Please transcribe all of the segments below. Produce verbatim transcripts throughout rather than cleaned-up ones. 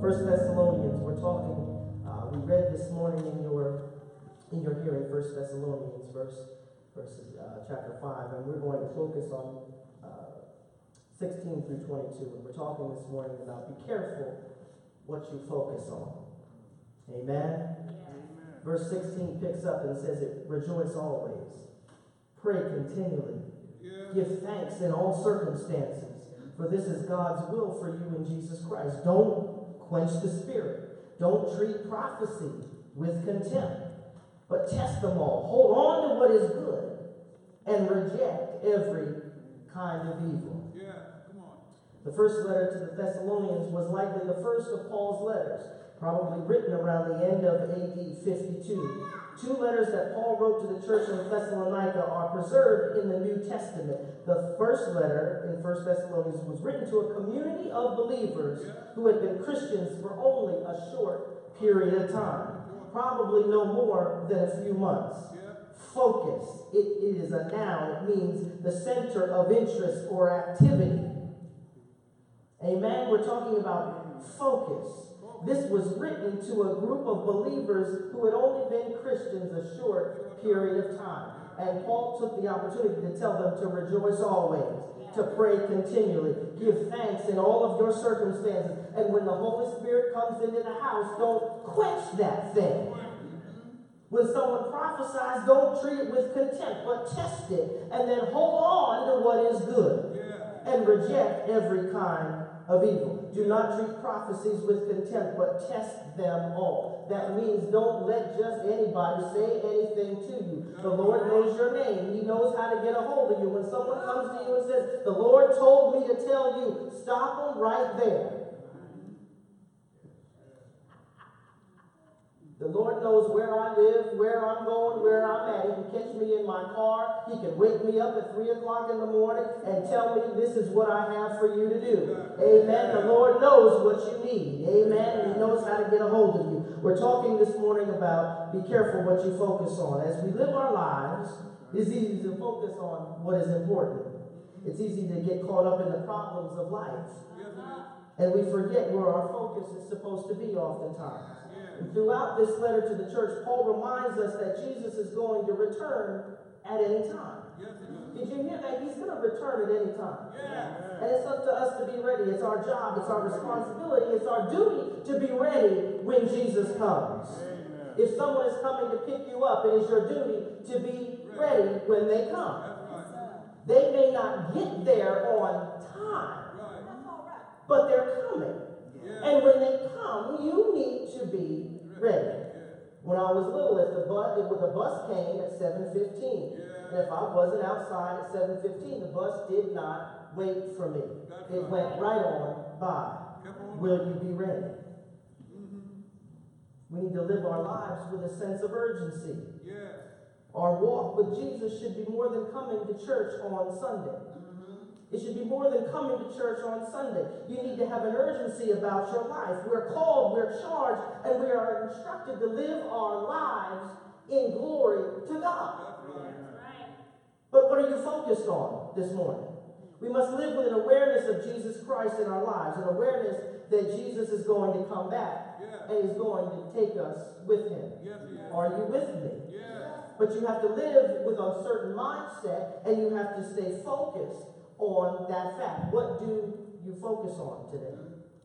First Thessalonians, we're talking, uh, we read this morning in your in your hearing, First Thessalonians, verse, verses, uh, chapter five, and we're going to focus on uh, sixteen through twenty-two. And we're talking this morning about be careful what you focus on. Amen? Amen. Verse sixteen picks up and says it, rejoice always, pray continually, yeah. Give thanks in all circumstances, for this is God's will for you in Jesus Christ. Don't quench the spirit. Don't treat prophecy with contempt, but test them all. Hold on to what is good and reject every kind of evil. Yeah, come on. The first letter to the Thessalonians was likely the first of Paul's letters, probably written around the end of A D fifty-two. Two letters that Paul wrote to the church in Thessalonica are preserved in the New Testament. The first letter in First Thessalonians was written to a community of believers who had been Christians for only a short period of time, probably no more than a few months. Focus. It, it is a noun. It means the center of interest or activity. Amen? We're talking about focus. This was written to a group of believers who had only been Christians a short period of time. And Paul took the opportunity to tell them to rejoice always, to pray continually, give thanks in all of your circumstances. And when the Holy Spirit comes into the house, don't quench that thing. When someone prophesies, don't treat it with contempt, but test it. And then hold on to what is good and reject every kind of evil. Do not treat prophecies with contempt, but test them all. That means don't let just anybody say anything to you. The Lord knows your name. He knows how to get a hold of you. When someone comes to you and says, the Lord told me to tell you, stop them right there. The Lord knows where I live, where I'm going, where I'm at. He can catch me in my car. He can wake me up at three o'clock in the morning and tell me this is what I have for you to do. Amen. The Lord knows what you need. Amen. And He knows how to get a hold of you. We're talking this morning about be careful what you focus on. As we live our lives, it's easy to focus on what is important. It's easy to get caught up in the problems of life. And we forget where our focus is supposed to be oftentimes. And throughout this letter to the church, Paul reminds us that Jesus is going to return at any time. Yes, Did you hear that? He's going to return at any time. Yes. And it's up to us to be ready. It's our job. It's our responsibility. It's our duty to be ready when Jesus comes. Amen. If someone is coming to pick you up, it is your duty to be ready when they come. Right. They may not get there on time, right. but they're coming. Yeah. And when they come, you need to be ready. When I was little, if the bus, if the bus came at seven fifteen, yeah. and if I wasn't outside at seven fifteen, the bus did not wait for me. That's it right. went right on by. On. Will you be ready? Mm-hmm. We need to live our lives with a sense of urgency. Yeah. Our walk with Jesus should be more than coming to church on Sunday. It should be more than coming to church on Sunday. You need to have an urgency about your life. We're called, we're charged, and we are instructed to live our lives in glory to God. That's right. But what are you focused on this morning? We must live with an awareness of Jesus Christ in our lives, an awareness that Jesus is going to come back yeah. and is going to take us with Him. Yes, yes. Are you with me? Yes. But you have to live with a certain mindset, and you have to stay focused on that fact. What do you focus on today?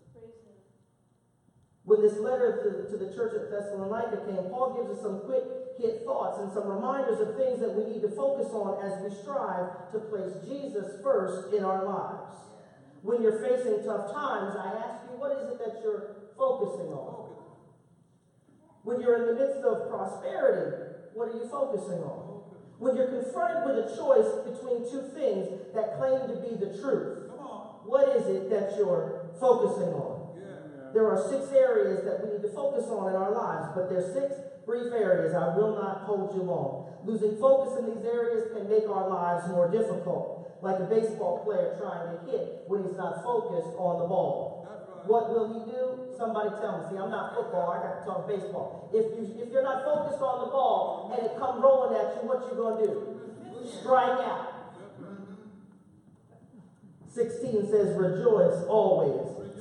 When this letter to, to the church at Thessalonica came, Paul gives us some quick hit thoughts and some reminders of things that we need to focus on as we strive to place Jesus first in our lives. When you're facing tough times, I ask you, what is it that you're focusing on? When you're in the midst of prosperity, what are you focusing on? When you're confronted with a choice between two things that claim to be the truth, what is it that you're focusing on? Yeah. There are six areas that we need to focus on in our lives, but there's six brief areas. I will not hold you long. Losing focus in these areas can make our lives more difficult, like a baseball player trying to hit when he's not focused on the ball. Right. What will he do? Somebody tell me. See, I'm not football. I got to talk baseball. If, you, if you're not focused on the ball and it come rolling at you, what you going to do? Strike out. sixteen says, rejoice always.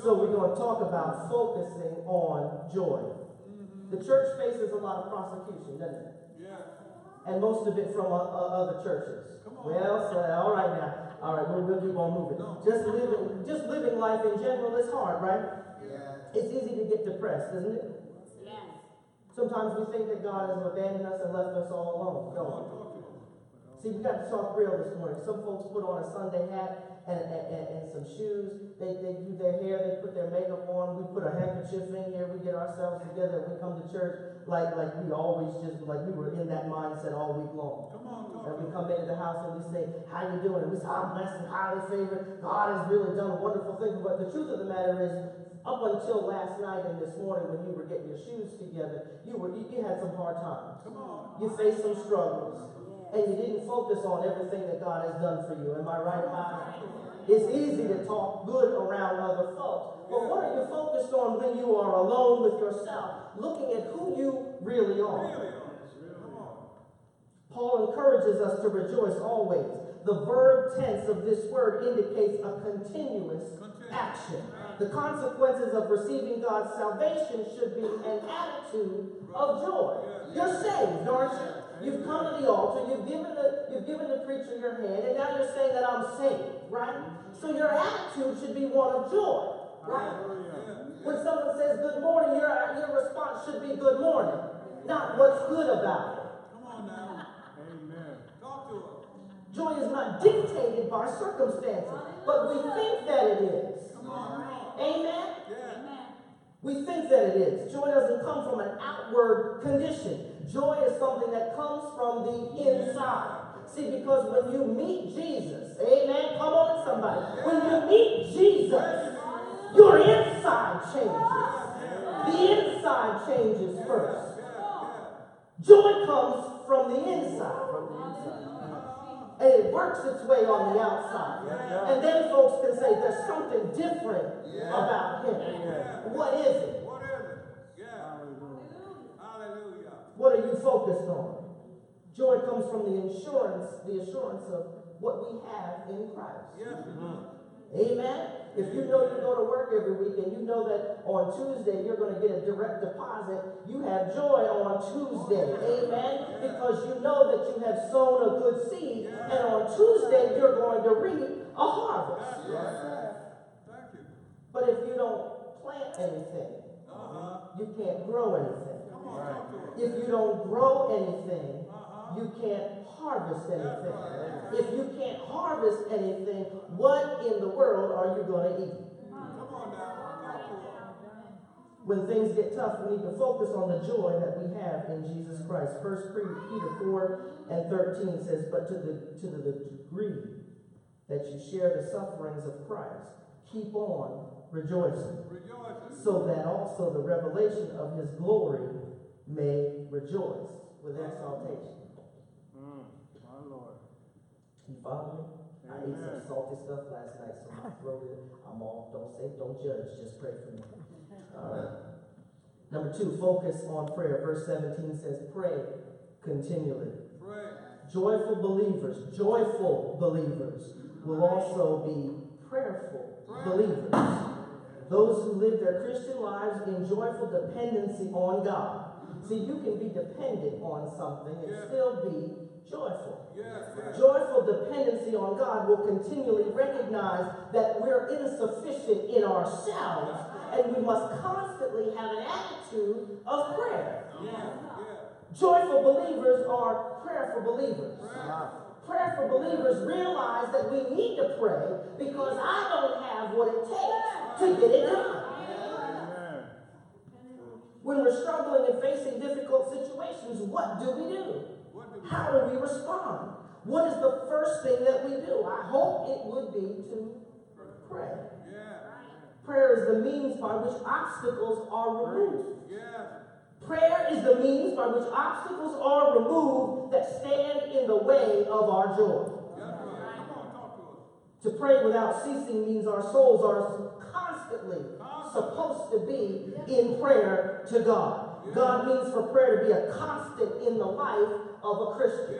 So we're going to talk about focusing on joy. The church faces a lot of prosecution, doesn't it? Yeah. And most of it from uh, uh, other churches. Well, so, all right now. All right, we'll, we'll keep on moving. No. Just living, just living life in general is hard, right? Yeah. It's easy to get depressed, isn't it? Yes. Sometimes we think that God has abandoned us and left us all alone. No. See, we got to talk real this morning. Some folks put on a Sunday hat and, and, and, and some shoes. They, they do their hair. They put their makeup on. We put a handkerchief in here. We get ourselves together. We come to church like, like we always just, like we were in that mindset all week long. Come on, come on. And we come into the house and we say, how you doing? And we say, I'm blessed and highly favored. God has really done wonderful things. But the truth of the matter is, up until last night and this morning when you were getting your shoes together, you were you, you had some hard times. Come on. You faced some struggles. And you didn't focus on everything that God has done for you. Am I right about it? It's easy to talk good around other folks. But what are you focused on when you are alone with yourself, looking at who you really are? Paul encourages us to rejoice always. The verb tense of this word indicates a continuous action. The consequences of receiving God's salvation should be an attitude of joy. You're saved, aren't you? You've come to the altar, you've given the, you've given the preacher your hand, and now you're saying that I'm saved, right? So your attitude should be one of joy, right? When someone says good morning, your, your response should be good morning, not what's good about it. Come on now. Amen. Talk to us. Joy is not dictated by circumstances, but we think that it is. Come on. Amen? Yeah. We think that it is. Joy doesn't come from an outward condition. Joy is something that comes from the inside. See, because when you meet Jesus, amen, come on somebody. When you meet Jesus, your inside changes. The inside changes first. Joy comes from the inside. And it works its way on the outside. And then folks can say there's something different about him. What is it? What are you focused on? Joy comes from the insurance, the assurance of what we have in Christ. Mm-hmm. Amen? If you know you go to work every week and you know that on Tuesday you're going to get a direct deposit, you have joy on Tuesday. Amen? Because you know that you have sown a good seed, and on Tuesday you're going to reap a harvest. But if you don't plant anything, you can't grow anything. If you don't grow anything, you can't harvest anything. If you can't harvest anything, what in the world are you going to eat? When things get tough, we need to focus on the joy that we have in Jesus Christ. First Peter four and thirteen says, but to the, to the degree that you share the sufferings of Christ, keep on rejoicing, so that also the revelation of his glory may rejoice with exaltation. Mm, my Lord. You follow me? Amen. I ate some salty stuff last night, so my throat is, I'm off. Don't say, don't judge, just pray for me. All right. Number two, focus on prayer. Verse seventeen says, pray continually. Pray. Joyful believers, joyful believers will also be prayerful pray. believers. Those who live their Christian lives in joyful dependency on God. See, you can be dependent on something and yeah. still be joyful. Yeah, yeah. Joyful dependency on God will continually recognize that we're insufficient in ourselves, and we must constantly have an attitude of prayer. Yeah. Yeah. Joyful believers are prayerful believers. Wow. Prayerful believers realize that we need to pray because I don't have what it takes to get it done. When we're struggling and facing difficult situations, what do we do? How do we respond? What is the first thing that we do? I hope it would be to pray. Prayer is the means by which obstacles are removed. Prayer is the means by which obstacles are removed that stand in the way of our joy. To pray without ceasing means our souls are constantly supposed to be in prayer to God. God means for prayer to be a constant in the life of a Christian.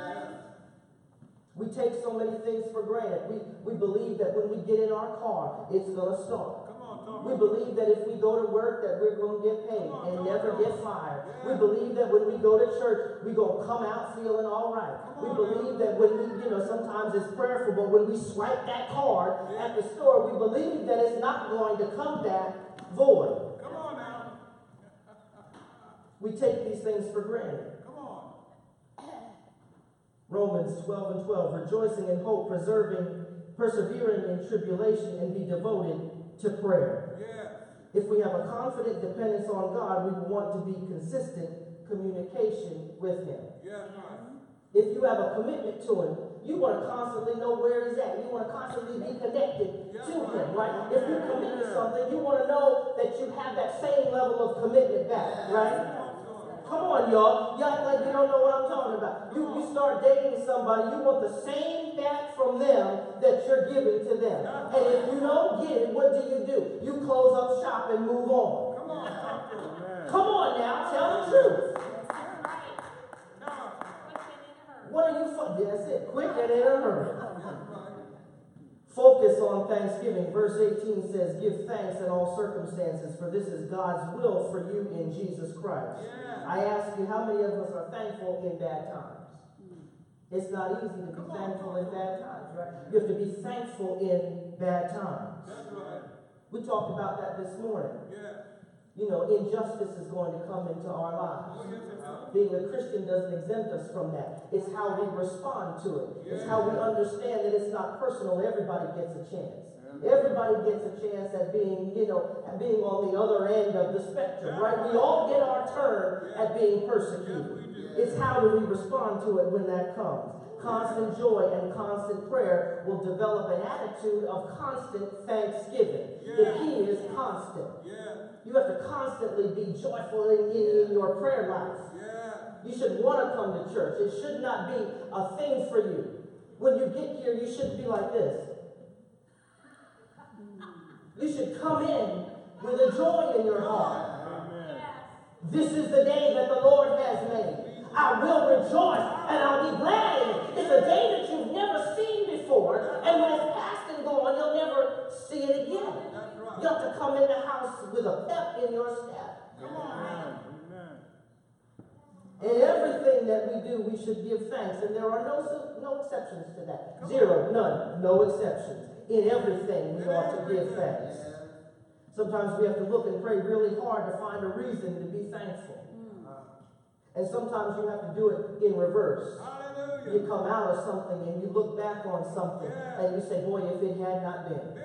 We take so many things for granted. We, we believe that when we get in our car, it's going to start. We believe that if we go to work that we're going to get paid and never get fired. We believe that when we go to church, we're going to come out feeling all right. We believe that when we, you know, sometimes it's prayerful, but when we swipe that card at the store, we believe that it's not going to come back void. Come on now. We take these things for granted. Come on. Romans twelve and twelve, rejoicing in hope, preserving, persevering in tribulation, and be devoted to prayer. Yeah. If we have a confident dependence on God, we want to be consistent communication with Him. Yeah, right. If you have a commitment to Him, you want to constantly know where He's at. You want to constantly be connected to Him, right? If you commit to something, you want to know that you have that same level of commitment back, right? Come on, y'all. You act like you don't know what I'm talking about. You, you start dating somebody, you want the same back from them that you're giving to them. And if you don't get it, what do you do? You close up shop and move on. Come on, talk to him. Come on now, tell the truth. What are you for? That's it. Quick and in a hurry. Focus on thanksgiving. Verse eighteen says, give thanks in all circumstances, for this is God's will for you in Jesus Christ. Yeah. I ask you, how many of us are thankful in bad times? It's not easy to be Come on. thankful in bad times, right? You have to be thankful in bad times. That's right. We talked about that this morning. Yeah. You know, injustice is going to come into our lives. Oh, yes, it does. Being a Christian doesn't exempt us from that. It's how we respond to it. It's how we understand that it's not personal. Everybody gets a chance. Everybody gets a chance at being, you know, at being on the other end of the spectrum, right? We all get our turn at being persecuted. It's how do we respond to it when that comes. Constant joy and constant prayer will develop an attitude of constant thanksgiving. The key is constant. You have to constantly be joyful in, in, in your prayer life. Yeah. You should want to come to church. It should not be a thing for you. When you get here, you shouldn't be like this. You should come in with a joy in your heart. Amen. This is the day that the Lord has made. I will rejoice and I'll be glad in it. It's a day that you've never seen before. And when it's past and gone, you'll never see it again. That's right. You have to come in the house with a pep in your step. Come on. Amen. In everything that we do, we should give thanks. And there are no, no exceptions to that. Zero, none, no exceptions. In everything, we ought to give thanks. Sometimes we have to look and pray really hard to find a reason to be thankful. And sometimes you have to do it in reverse. Hallelujah. You come out of something and you look back on something Yeah. and you say, boy, if it had not been.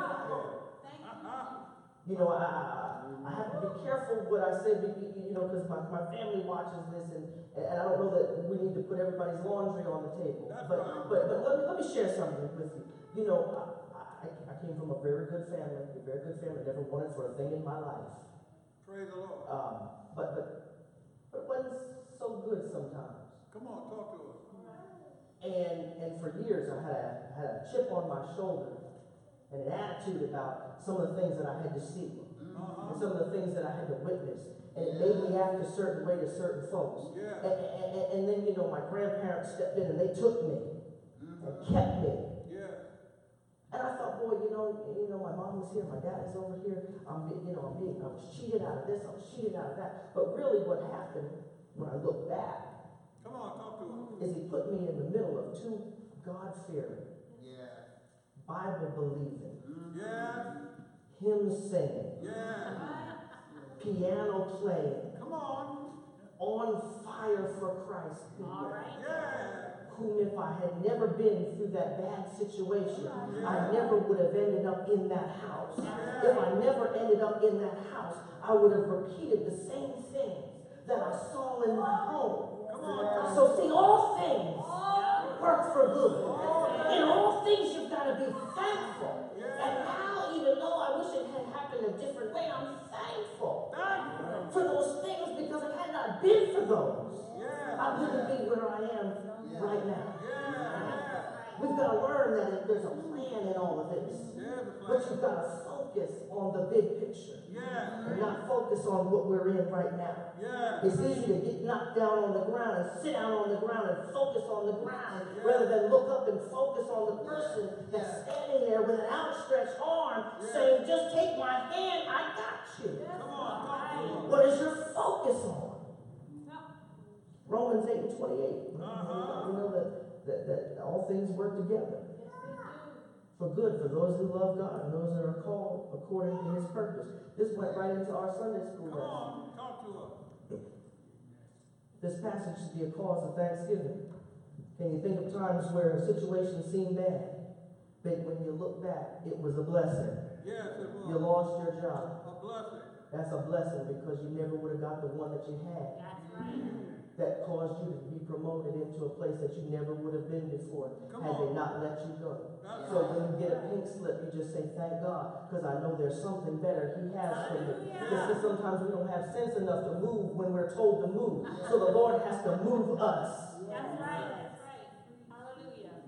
You know, I, I, I have to be careful what I say, you know, because my, my family watches this, and, and I don't know that we need to put everybody's laundry on the table. That's But, right. but, but let me, let me share something with you. You know, I, I, I came from a very good family, a very good family, never wanted for a thing in my life. Praise the Lord. Um, but, but, but it wasn't so good sometimes. Come on, talk to us. And and for years I had a, had a chip on my shoulder and an attitude about some of the things that I had to see. Uh-huh. And some of the things that I had to witness. And it made me act a certain way to certain folks. Yeah. And, and, and then, you know, my grandparents stepped in and they took me and kept me. Yeah. And I thought, boy, you know, you know, my mom was here, my dad is over here. I'm, being, you know, I'm being, I was cheated out of this, I was cheated out of that. But really, what happened when I look back Come on, talk to us. is he put me in the middle of two God-fearing, Yeah. Bible-believing, Yeah. hymn singing, Yeah. piano playing, Come on. on fire for Christ people. Yeah. Whom if I had never been through that bad situation, I never would have ended up in that house. If I never ended up in that house, I would have repeated the same things that I saw in my home. Come on. So see, all things work for good. In all things, you've got to be thankful. And now, even though I wish it had happened a different way, I'm thankful for those things, because if it had not been for those, Yeah. I wouldn't be where I am right now. Yeah. We've got to learn that there's a plan in all of this. Yeah. the But plan. you've got to focus on the big picture Yeah. and not focus on what we're in right now. Yeah. It's easy to get knocked down on the ground and sit down on the ground and and focus on the ground rather than look up and focus on the person that's standing there with an outstretched arm saying, just take my hand, I got you. Come on, talk to him. What is your focus on? Romans eight and twenty-eight. Uh-huh. We know that, that, that all things work together for good for those who love God and those that are called according to his purpose. This went right into our Sunday school Come lesson. on, talk to him. This passage should be a cause of thanksgiving. Can you think of times where a situation seemed bad, but when you look back, it was a blessing? Yes, it was. You lost your job. A blessing. That's a blessing because you never would have got the one that you had. That's right. That caused you to be promoted into a place that you never would have been before Come had they on. not let you go. That's So right. when you get a pink slip, you just say, thank God, because I know there's something better he has for me. Hallelujah. You see, sometimes we don't have sense enough to move when we're told to move. So the Lord has to move us. That's right. That's right. Hallelujah.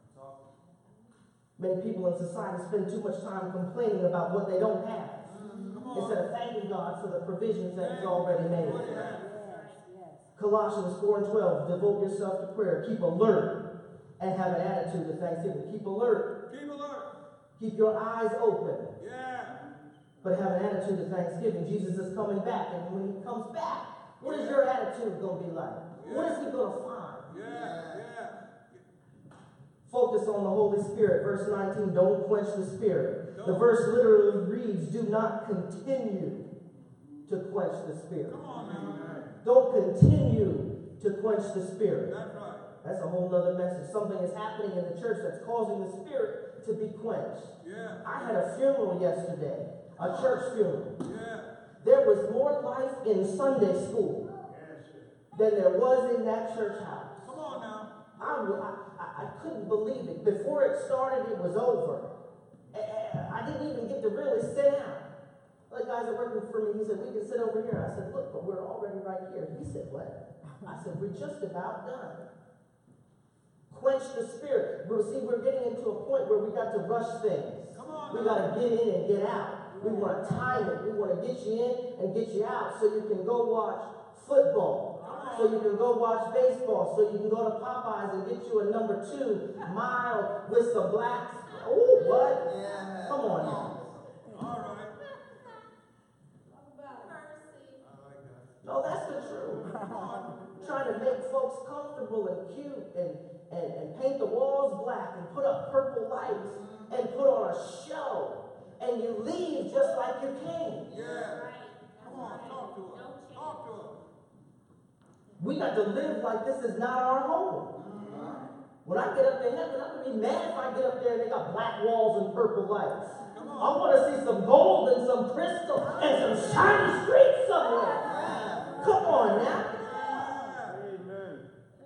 Many people in society spend too much time complaining about what they don't have Come on. instead of thanking God for the provisions that he's already made. What do you have? Colossians four and twelve, devote yourself to prayer. Keep alert and have an attitude of thanksgiving. Keep alert. Keep alert. Keep your eyes open, Yeah. but have an attitude of thanksgiving. Jesus is coming back, and when he comes back, what is your attitude going to be like? What is he going to find? Yeah, yeah. Focus on the Holy Spirit. Verse nineteen, don't quench the Spirit. The Don't. verse literally reads, do not continue to quench the Spirit. Come on now. Don't continue to quench the Spirit. That's right. That's a whole nother message. Something is happening in the church that's causing the Spirit to be quenched. Yeah. I had a funeral yesterday, a church funeral. Yeah. There was more life in Sunday school than there was in that church house. Come on now. I, w- I, I- I couldn't believe it. Before it started, it was over. Eh, eh, I didn't even get to really sit down. The guys are working for me. He said, we can sit over here. I said, look, but we're already right here. He said, what? I said, we're just about done. Quench the Spirit. But see, we're getting into a point where we got to rush things. Come on We now. got to get in and get out. We want to time it. We want to get you in and get you out so you can go watch football. So you can go watch baseball. So you can go to Popeyes and get you a number two mile with some blacks. Oh, what? Yeah. Come on now. All right. Mercy. I like that. No, that's the truth. Trying to make folks comfortable and cute and, and, and paint the walls black and put up purple lights and put on a show. And you leave just like you came. Yeah. Right. Come on, talk to him. Don't change. Talk to him. We got to live like this is not our home. When I get up to heaven, I'm going to be mad if I get up there and they got black walls and purple lights. Come I on. want to see some gold and some crystal and some shiny streets somewhere. Come on now. Amen.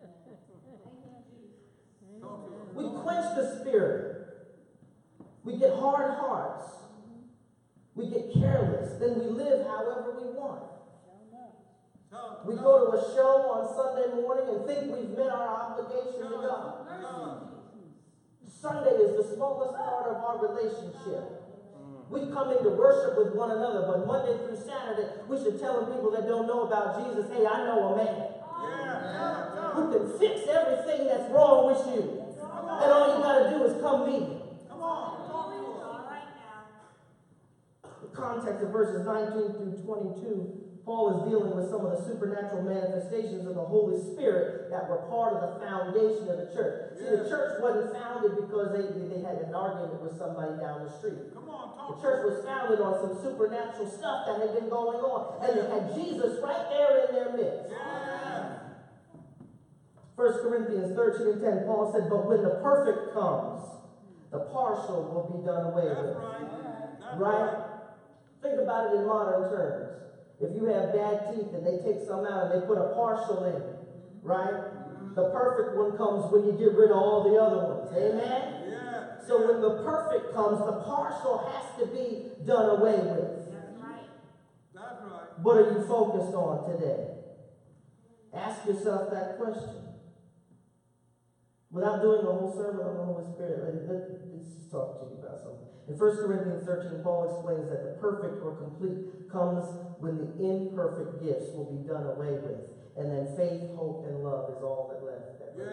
Talk to him. We quench the Spirit. We get hard hearts. We get careless. Then we live however we want. Tell him. We go to a show on Sunday morning and think we've met our obligation to Tell God. him. Tell him. Sunday is the smallest part of our relationship. We come in to worship with one another, but Monday through Saturday, we should tell the people that don't know about Jesus, hey, I know a man Yeah. Tell him. who can fix everything that's wrong with you. And all you got to do is come meet him. Come on. Talk to him. All right now. The context of verses nineteen through twenty-two, Paul is dealing with some of the supernatural manifestations of the Holy Spirit that were part of the foundation of the church. See, the church wasn't founded because they, they had an argument with somebody down the street. Come on, The talk to church him. was founded on some supernatural stuff that had been going on. And they had Jesus right there in their midst. Yeah. First Corinthians thirteen and ten, Paul said, but when the perfect comes, the partial will be done away That's with. right. That's Right? Think about it in modern terms. If you have bad teeth and they take some out and they put a partial in, right? The perfect one comes when you get rid of all the other ones. Amen? Yeah. So when the perfect comes, the partial has to be done away with. That's right. That's right. What are you focused on today? Ask yourself that question. Without doing a whole sermon on the Holy Spirit, let, let, let's just talk to you about something. In First Corinthians thirteen, Paul explains that the perfect or complete comes when the imperfect gifts will be done away with. And then faith, hope, and love is all that left. That Yeah.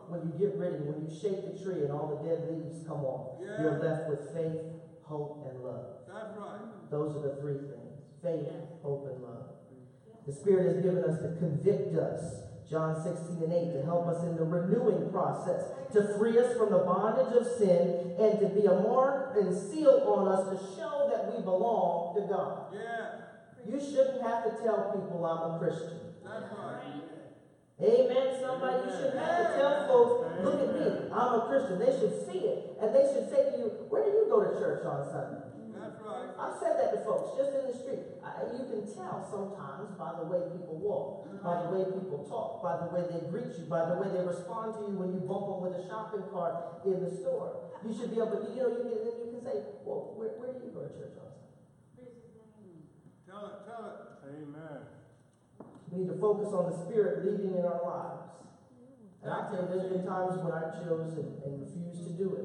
when you get ready, when you shake the tree and all the dead leaves come off, Yeah. you're left with faith, hope, and love. That's right. Those are the three things. Faith, hope, and love. The Spirit has given us to convict us, John sixteen and eight, to help us in the renewing process, to free us from the bondage of sin, and to be a mark and seal on us to show that we belong to God. Yeah. You shouldn't have to tell people I'm a Christian. That's right. Amen, somebody. You shouldn't have to tell folks, look at me, I'm a Christian. They should see it, and they should say to you, where do you go to church on Sunday? That's right. I've said that to folks just in the street. I, you can tell sometimes by the way people walk, by the way people talk, by the way they greet you, by the way they respond to you when you bump them with a shopping cart in the store. You should be able to, you know, you can, you can say, well, where, where do you go to church on Sunday? Tell it, tell it. Amen. We need to focus on the Spirit leading in our lives. And I tell you, there's been times when I chose and, and refused to do it.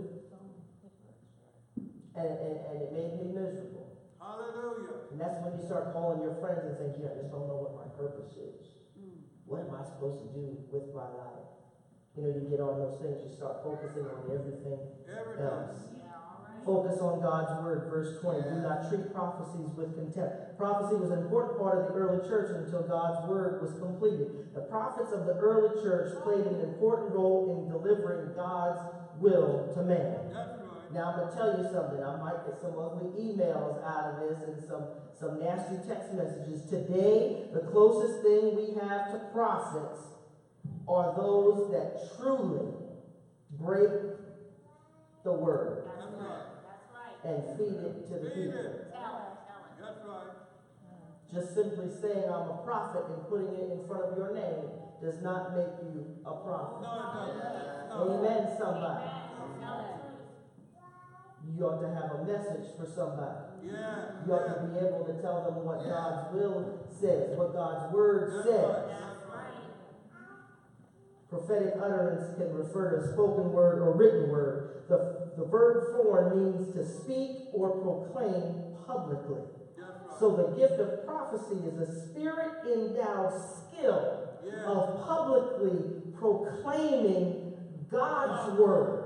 And, and, and it made me miserable. Hallelujah. And that's when you start calling your friends and saying, yeah, I just don't know what my purpose is. What am I supposed to do with my life? You know, you get on those things, you start focusing on everything Everything. else. Focus on God's word, verse twenty. Do not treat prophecies with contempt. Prophecy was an important part of the early church until God's word was completed. The prophets of the early church played an important role in delivering God's will to man. That's right. Now, I'm going to tell you something. I might get some ugly emails out of this and some, some nasty text messages. Today, the closest thing we have to prophets are those that truly break the word That's right. That's right. and feed it to the Feed people. it. Tell it, tell it. That's right. Just simply saying I'm a prophet and putting it in front of your name does not make you a prophet. No, it doesn't. No. Amen, somebody. Amen. Tell the truth. You ought to have a message for somebody. Yeah. You ought to be able to tell them what God's will says, what God's word That's says. right. That's right. Prophetic utterance can refer to spoken word or written word. The, the verb form means to speak or proclaim publicly. That's right. So the gift of prophecy is a spirit-endowed skill Yeah. of publicly proclaiming God's word.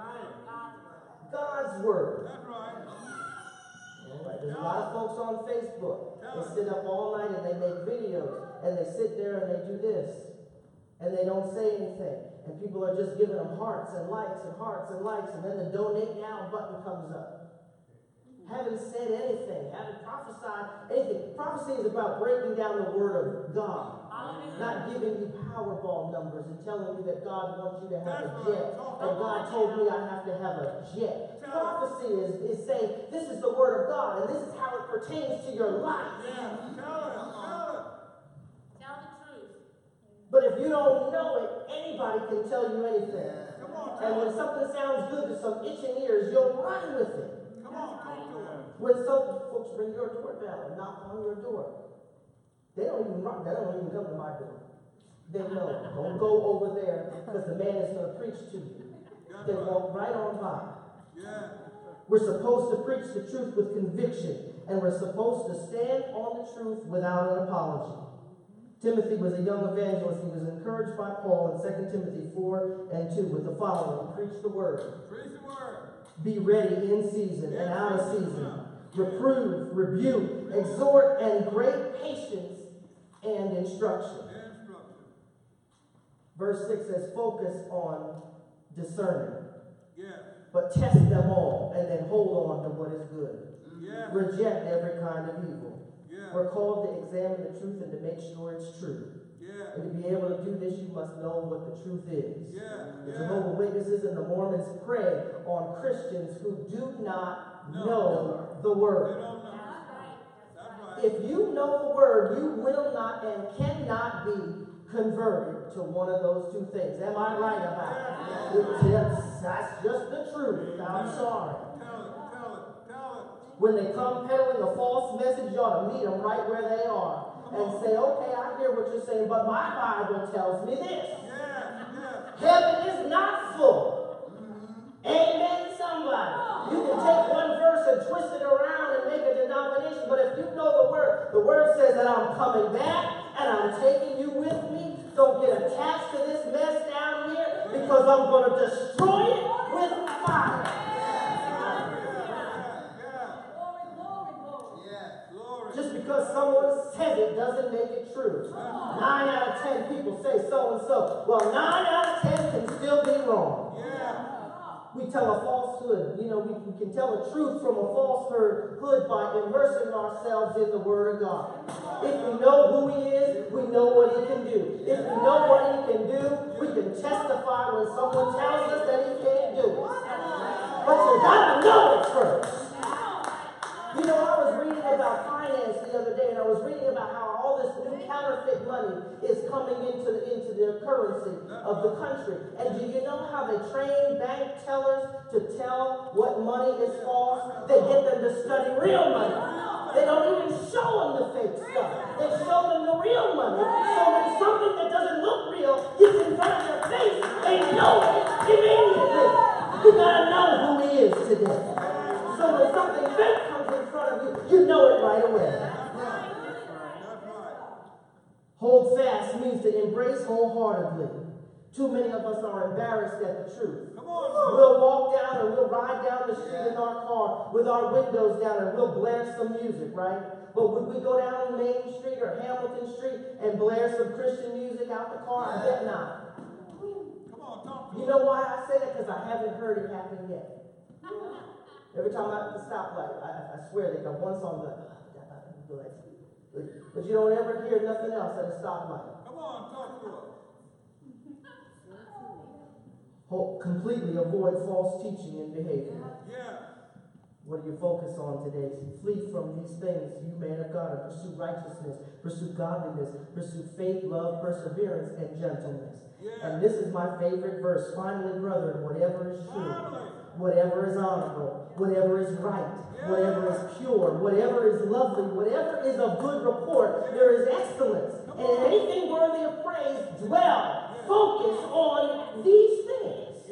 God's God's word. word. That's right. All right, there's a lot of folks on Facebook. They sit up all night and they make videos and they sit there and they do this and they don't say anything. And people are just giving them hearts and likes and hearts and likes, and then the donate now button comes up. Haven't said anything, haven't prophesied anything. Prophecy is about breaking down the word of God. Hallelujah. Not giving you Powerball numbers and telling you that God wants you to have a That's jet. right. Talk And God told me I have to have a jet. Prophecy is, is saying, this is the word of God, and this is how it pertains to your life. Yeah. Tell it. Tell it. Tell the truth. But if you don't know it, anybody can tell you anything. Come on. And Tell when it. something sounds good to some itching ears, you'll run with it. Come on. Talk to him. When some folks ring your doorbell and knock on your door, they don't even run, they don't even come to my door. They know, don't go over there because the man is going to preach to you. That's They right. walk right on by. Yeah. We're supposed to preach the truth with conviction, and we're supposed to stand on the truth without an apology. Timothy was a young evangelist. He was encouraged by Paul in Second Timothy four and two with the following: preach the word. Preach the word. Be ready in season and out of season. Reprove, rebuke, exhort, and great patience and instruction. Instruction. Verse six says, focus on discerning, Yes. but test them all, and then hold on to what is good. Yes. Reject every kind of evil. Yeah. We're called to examine the truth and to make sure it's true. Yeah. And to be able to do this, you must know what the truth is. Yeah. The Yeah. Jehovah's Witnesses and the Mormons prey on Christians who do not No. know the They word. don't know. That's right. That's That's right. right. If you know the word, you will not and cannot be converted to one of those two things. Am I right about it? It's just, that's just the truth. I'm sorry. Tell it. Tell it. Tell it. When they come peddling a false message, you ought to meet them right where they are and say, okay, I hear what you're saying, but my Bible tells me this. Yeah. Yeah. Heaven is not full. Amen, somebody. You can take one verse and twist it around and make a denomination, but if you know the word, the word says that I'm coming back and I'm taking you with me. Don't get attached to this mess down here. because I'm going to destroy it with fire. Just because someone says it doesn't make it true. Nine out of ten people say so and so. Well, nine out of ten can still be wrong. We tell a falsehood. You know, we, we can tell the truth from a falsehood by immersing ourselves in the Word of God. If we know who He is, we know what He can do. If we know what He can do, we can testify when someone tells us that He can't do it. But you gotta know it first. You know, I was reading about finance the other day, and I was reading about how all this new counterfeit money is coming into the, into the currency of the country. And do you know how they train bank tellers to tell what money is false? They get them to study real money. They don't even show them the fake stuff. They show them the real money. So when something that doesn't look real gets in front of their face, they know it immediately. You gotta know who He is today. So when something fake comes in front of you, you know it right away. Hold fast means to embrace wholeheartedly. Too many of us are embarrassed at the truth. Come on. We'll walk down and we'll ride down the street in our car with our windows down and we'll blare some music, right? But would we go down Main Street or Hamilton Street and blare some Christian music out the car? I bet not. Come on, talk to You know why I say that? Because I haven't heard it happen yet. Every time I'm at the stoplight, I, I swear they got one song like, but you don't ever hear nothing else at a stoplight. Come on, talk to us. Completely avoid false teaching and behavior. Yeah. What do you focus on today? Flee from these things, you man of God, and pursue righteousness, pursue godliness, pursue faith, love, perseverance, and gentleness. Yeah. And this is my favorite verse. Finally, brethren, whatever is true, whatever is honorable, whatever is right, whatever is pure, whatever is lovely, whatever is of good report, there is excellence. And in anything worthy of praise, dwell. Focus on these things.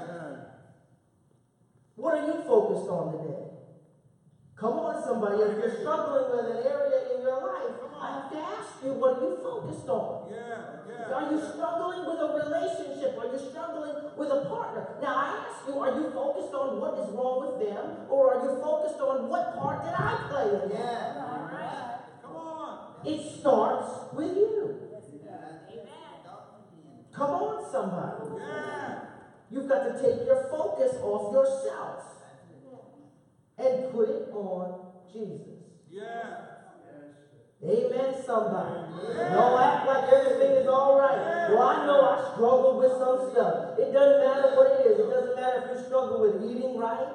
What are you focused on today? Come on, somebody. If you're struggling with an area in your life, I have to ask you, what are you focused on? Yeah, yeah. Are you struggling with a relationship? Are you struggling with a partner? Now, I ask you, are you focused on what is wrong with them? Or are you focused on what part did I play in that? Yeah. All right. Come on. It starts with you. Amen. Come on, somebody. Yeah. You've got to take your focus off yourself and put it on Jesus. Yeah. Amen, somebody. Don't act like everything is all right. Well, I know I struggle with some stuff. It doesn't matter what it is. It doesn't matter if you struggle with eating right.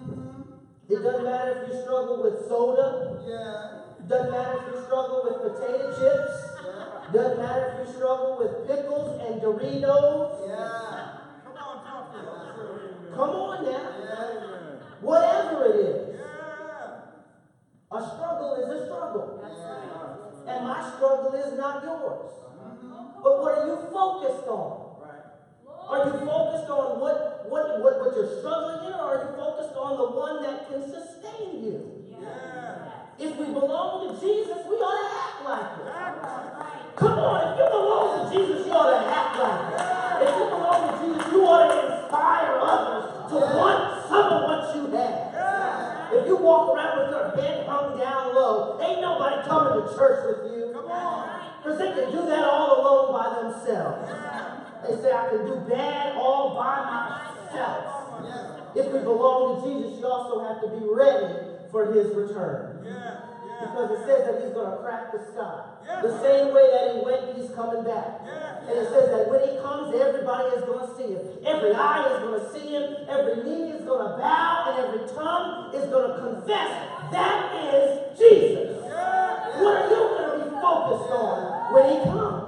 It doesn't matter if you struggle with soda. It doesn't matter if you struggle with potato chips. It doesn't matter if you struggle with pickles and Doritos. Come on, talk to us. Come on now. Whatever it is. Yeah. A struggle is a struggle. And my struggle is not yours. But what are you focused on? Are you focused on what, what, what, what you're struggling in, or are you focused on the one that can sustain you? Yeah. If we belong to Jesus, we ought to act like it. Come on, if you belong to Jesus, you ought to act like it. If you belong to Jesus, you ought to inspire others to want some of what you have. If you walk around with your head hung down low, ain't nobody coming to church with you. Come on. Because they can do that all alone by themselves. They say, I can do bad all by myself. If we belong to Jesus, you also have to be ready for His return. Yeah. Because it says that He's going to crack the sky. The same way that He went, He's coming back. And it says that when He comes, everybody is going to see Him. Every eye is going to see Him. Every knee is going to bow. And every tongue is going to confess that is Jesus. What are you going to be focused on when He comes?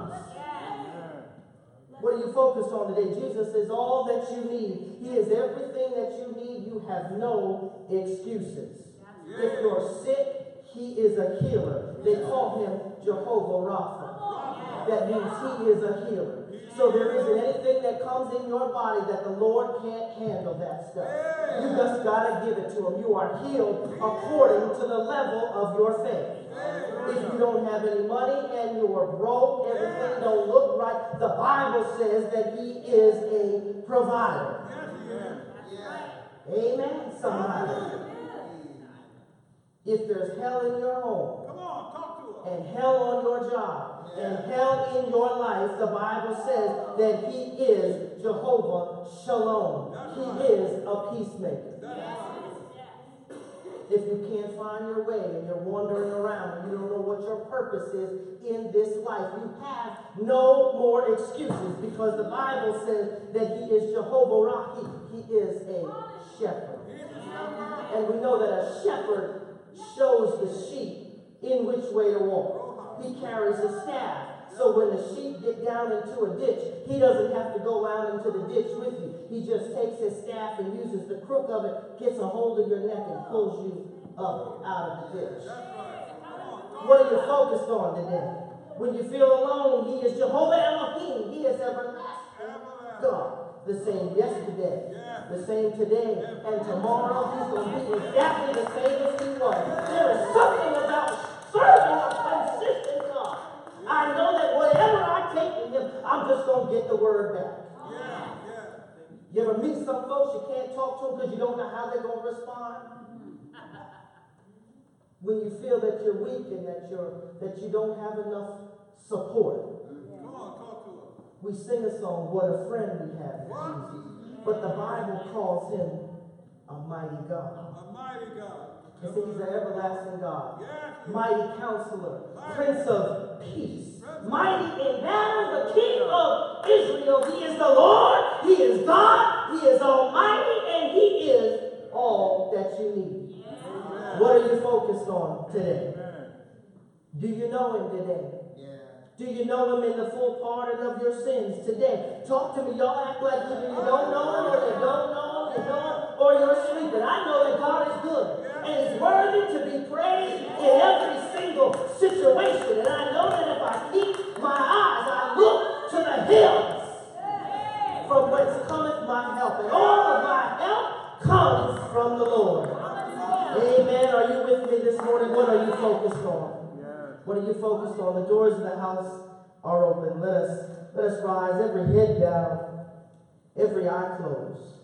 What are you focused on today? Jesus is all that you need. He is everything that you need. You have no excuses. If you're sick, He is a healer. They call Him Jehovah Rapha. That means He is a healer. So there isn't anything that comes in your body that the Lord can't handle that stuff. You just got to give it to him. You are healed according to the level of your faith. If you don't have any money and you are broke, everything don't look right, the Bible says that he is a provider. Amen, somebody. If there's hell in your home, Come on, talk to us. and hell on your job, and hell in your life, the Bible says that he is Jehovah Shalom. He is a peacemaker. If you can't find your way and you're wandering around and you don't know what your purpose is in this life, you have no more excuses, because the Bible says that he is Jehovah Rahi. He is a shepherd. And we know that a shepherd shows the sheep in which way to walk. He carries a staff. So when the sheep get down into a ditch, he doesn't have to go out into the ditch with you. He just takes his staff and uses the crook of it, gets a hold of your neck and pulls you up out of the ditch. What are you focused on today? When you feel alone, he is Jehovah Elohim. He is everlasting God. The same yesterday, the same today, and tomorrow he's going to be exactly the same as he was. There is something about serving a consistent God. I know that whatever I take from him, I'm just going to get the word back. Yeah, yeah. You ever meet some folks you can't talk to them because you don't know how they're going to respond? When you feel that you're weak and that you're that you don't have enough support. Come on, talk to us. We sing a song, "What a Friend We Have in Jesus." But the Bible calls him a mighty God. A mighty God. You see, he's an everlasting God. Yes. Mighty Counselor, Prince of Peace, mighty in battle, the King of Israel. He is the Lord, he is God, he is almighty, and he is all that you need. Amen. What are you focused on today? Amen. Do you know him today? Yeah. Do you know him in the full pardon of your sins today? Talk to me. Y'all act like you don't know him, or you don't know him, you know him, or you're sleeping. I know that God is good, and he's worthy to be praised in every single situation. And I know that if I keep my eyes, I look to the hills from whence cometh my help. And all of my help comes from the Lord. Amen. Are you with me this morning? What are you focused on? What are you focused on? The doors of the house are open. Let us let us rise, every head down, every eye closed.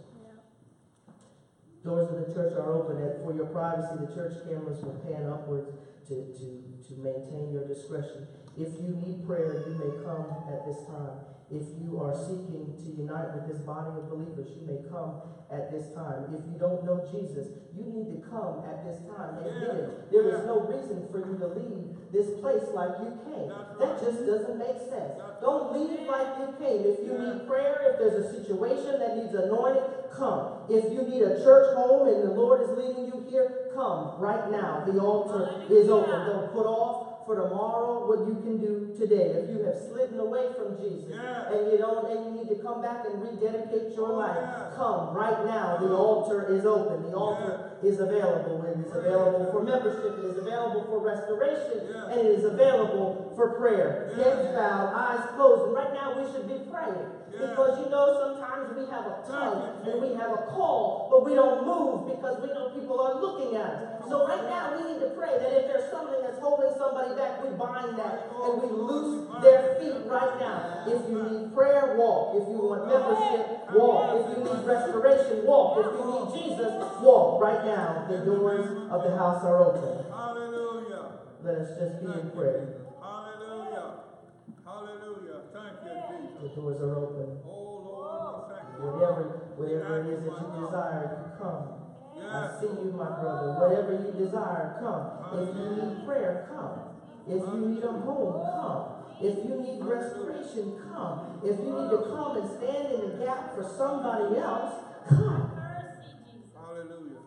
Doors of the church are open, and for your privacy, the church cameras will pan upwards to, to, to maintain your discretion. If you need prayer, you may come at this time. If you are seeking to unite with this body of believers, you may come at this time. If you don't know Jesus, you need to come at this time and get him. There is no reason for you to leave this place like you came. That just doesn't make sense. Don't leave like you came. If you need prayer, if there's a situation that needs anointing, come. If you need a church home and the Lord is leading you here, come right now. The altar is open. Don't put off for tomorrow what you can do today. If you have slidden away from Jesus, yeah. and you don't, and you need to come back and rededicate your oh, life, yeah. come right now. The altar is open. The altar yeah. is available. It is available for membership. It is available for restoration, yeah. and it is available for prayer. Yeah. Heads bowed, eyes closed. And right now we should be praying. Yeah. Because you know sometimes we have a tongue and we have a call, but we don't move because we know people are looking at us. So right now we need to pray that if there's something that's holding somebody back, we bind that and we loose their feet right now. If you need prayer, walk. If you want membership, walk. If you need restoration, walk. If you need Jesus, walk. Right now, the doors of the house are open. Hallelujah. Let us just be in prayer. Hallelujah. Hallelujah. Thank you, Jesus. The doors are open. Oh, Lord, thank you. Whatever, whatever it is that you desire, you come. Yes. I see you, my brother. Whatever you desire, come. If you need prayer, come. If you need a home, come. If you need restoration, come. If you need to come and stand in the gap for somebody else, come. Hallelujah.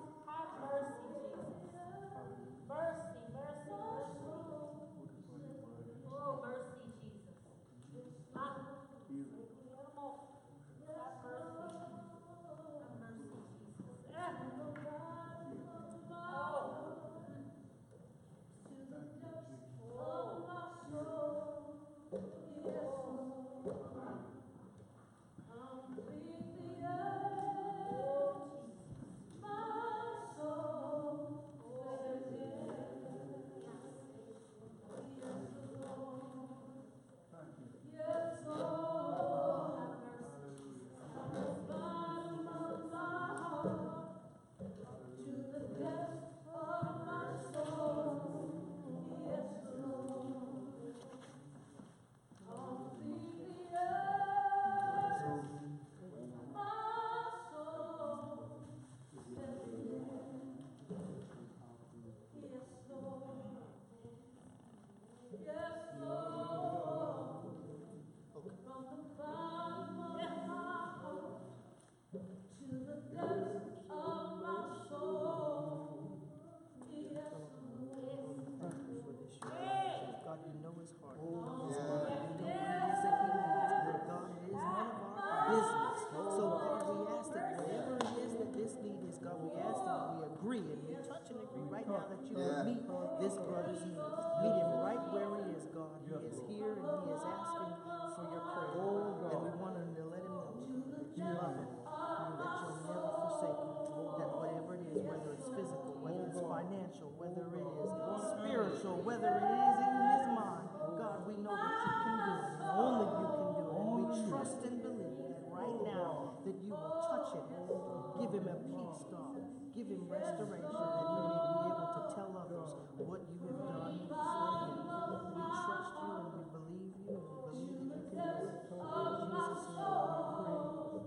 business. So God, we ask that whatever it is that this need is, God, we ask that we agree and we touch and agree right now that you will meet this brother's need. Meet him right where he is, God. He is here and he is asking for your prayer. And we want him to let him know that you love him, that you'll never forsake him, that whatever it is, whether it's physical, whether it's financial, whether it is spiritual, whether it is in his mind, God, we know that you can do it. Only you can do it. And we trust and believe that right now that you will touch him. Give him a peace, God. Give him restoration that he may be able to tell others what you have done for him. We trust you and we believe you and we believe that you can do it. In Jesus' name we pray.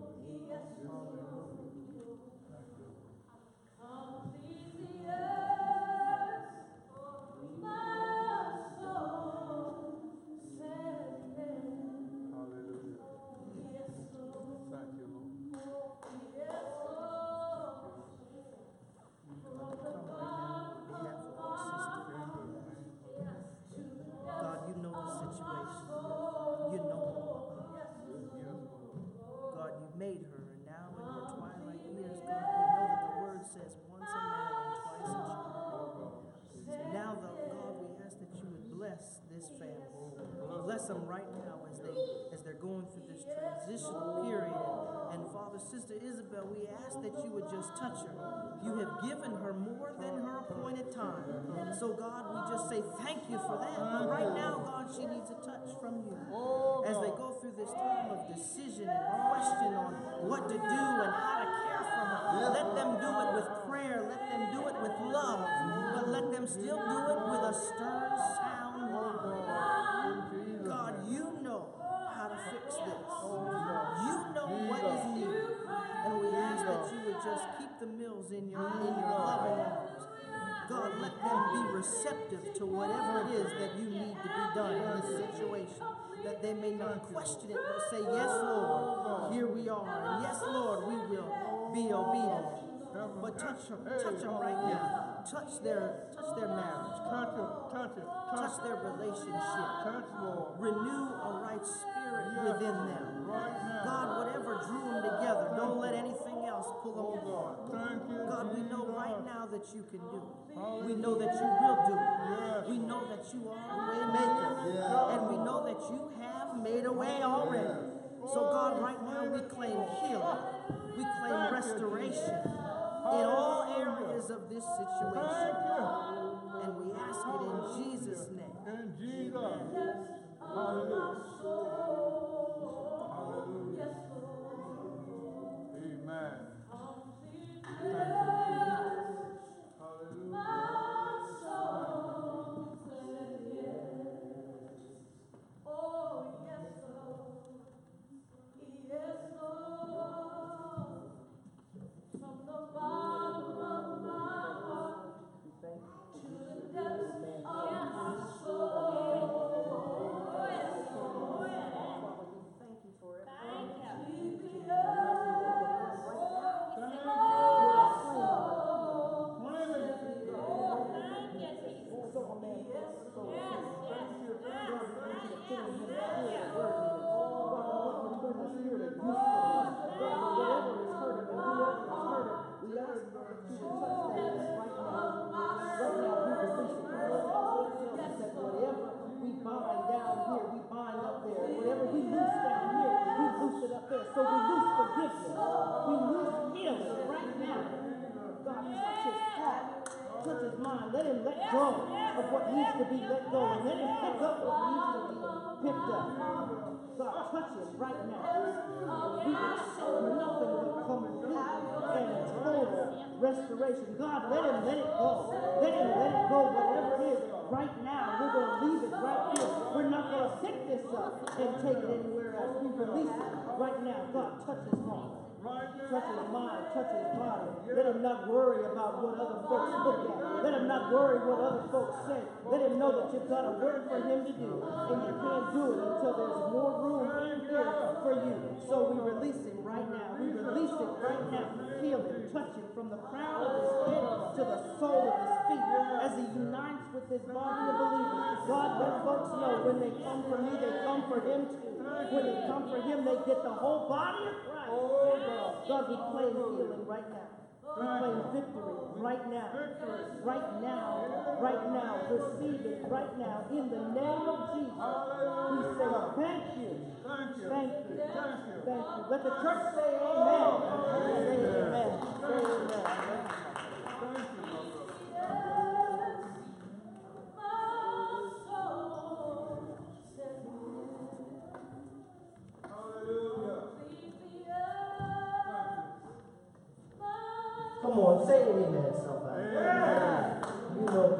Made her, and now in her twilight years, God, we know that the word says once a man and twice a child. Now, though, God, we ask that you would bless this family. Bless them right now as they as they're going through this transitional period. And Father, Sister Isabel, we ask that you would just touch her. You have given her more than her appointed time. So, God, we just say thank you for that. But right now, God, she needs a touch from you. As they go through this time of decision and question on what to do and how to care for her, let them do it with prayer. Let them do it with love. But let them still do it with a stern, sound mind. God, you know how to fix this. You know what is needed. And we ask that you would just keep the Mills in your, in your loving arms. God, let them be receptive to whatever it is that you need to be done in this situation. That they may not question it, but say, yes, Lord, here we are. And yes, Lord, we will be obedient. But touch them, touch them right now. Touch their, touch their marriage. Touch it, touch it, touch their relationship. Touch, Lord. Renew a right spirit within them. Right now. God, whatever drew them together, don't let anything else pull them Oh, apart. Thank you, God, we know Jesus. right now that you can do it. We know that you will do it. Yes. We know that you are a way maker. And we know that you have made a way already. So God, right now we claim healing. We claim restoration in all areas of this situation. And we ask it in Jesus' name. In Jesus. Hallelujah. Hallelujah. Amen. So we lose forgiveness. We lose healing right now. God, touch his heart, touch his mind. Let him let go of what needs to be let go, and let him pick up what needs to be picked up. God, touch him right now. We accept nothing but complete and total restoration. God, let him let it go. Let him let it go, whatever it is. Right now, we're going to leave it right here. We're not going to pick this up and take it anywhere else. We release it right now. God, touch his heart. Touch his mind, touch his body. Let him not worry about what other folks look at. Let him not worry what other folks say. Let him know that you've got a work for him to do. And you can't do it until there's more room in here for you. So we release him right now. We release it right now. Heal him, touch him from the crown of his head to the sole of his feet as he unites with his body of believers. God, let folks know when they come for me, they come for him too. When they come for him, they get the whole body of Christ. Oh, God. God, we claim healing right now. We claim victory right now. Right now. Right now. Receive it right now. In the name of Jesus. We say thank you. Thank you. Thank you. Thank you. Thank you. Let the church say amen. Say amen. Say amen. Thank you, my brother. Hallelujah. Come on, say amen, somebody. You know,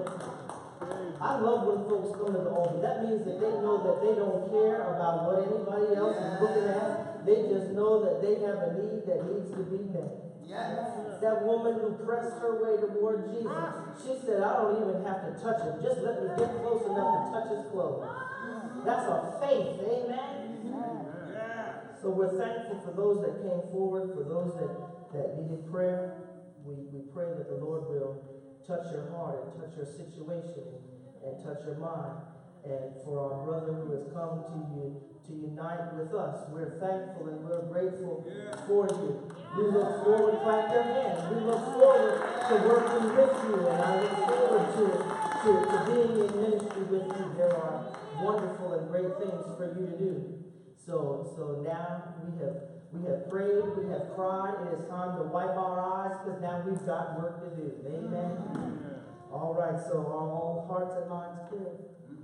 I love when folks come to the altar. That means that they know that they don't care about what anybody else is looking at. They just know that they have a need that needs to be met. Yes. That woman who pressed her way toward Jesus, she said, I don't even have to touch him. Just let me get close enough to touch his clothes. That's a faith, amen? Yeah. So we're thankful for those that came forward, for those that, that needed prayer. We, we pray that the Lord will touch your heart and touch your situation and touch your mind. And for our brother who has come to you to unite with us, we're thankful and we're grateful for you. We look forward, clap your hands. We look forward to working with you, and I look forward to, to, to being in ministry with you. There are wonderful and great things for you to do. So, so now we have we have prayed, we have cried. It is time to wipe our eyes because now we've got work to do. Amen. All right. So are all hearts and minds clear?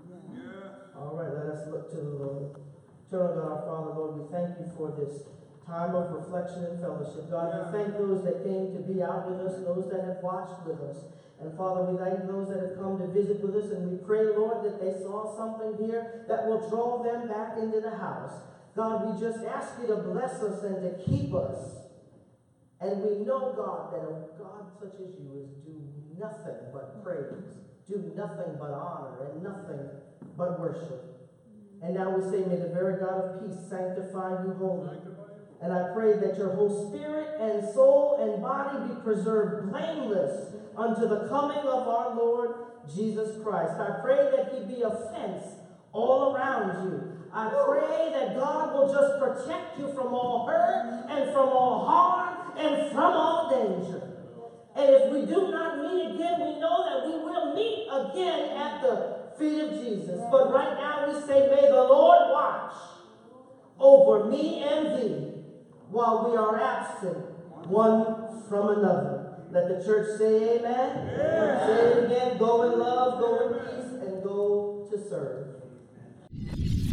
All right. Let us look to the Lord. Eternal God, our Father, Lord, we thank you for this time of reflection and fellowship. God, we thank those that came to be out with us, those that have watched with us. And Father, we thank those that have come to visit with us, and we pray, Lord, that they saw something here that will draw them back into the house. God, we just ask you to bless us and to keep us. And we know, God, that a God such as you is do nothing but praise, do nothing but honor, and nothing but worship. And now we say, may the very God of peace sanctify you wholly. And I pray that your whole spirit and soul and body be preserved blameless unto the coming of our Lord Jesus Christ. I pray that he be a fence all around you. I pray that God will just protect you from all hurt and from all harm and from all danger. And if we do not meet again, we know that we will meet again at the feet of Jesus. But right now we say, may the Lord watch over me and thee while we are absent one from another. Let the church say amen. Amen. Say it again. Go in love, go in peace, and go to serve.